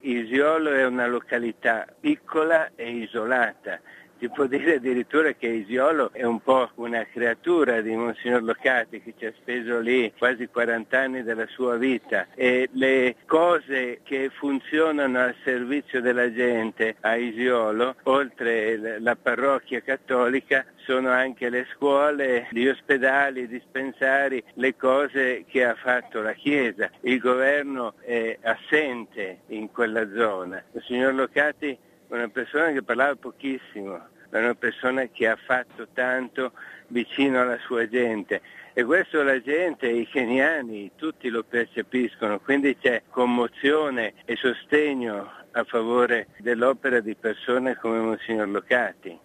Isiolo è una località piccola e isolata. Si può dire addirittura che Isiolo è un po' una creatura di Monsignor Locati, che ci ha speso lì quasi 40 anni della sua vita, e le cose che funzionano al servizio della gente a Isiolo, oltre la parrocchia cattolica, sono anche le scuole, gli ospedali, i dispensari, le cose che ha fatto la Chiesa. Il governo è assente in quella zona. Il signor Locati è una persona che parlava pochissimo, è una persona che ha fatto tanto vicino alla sua gente, e questo la gente, i keniani, tutti lo percepiscono, quindi c'è commozione e sostegno a favore dell'opera di persone come Monsignor Locati.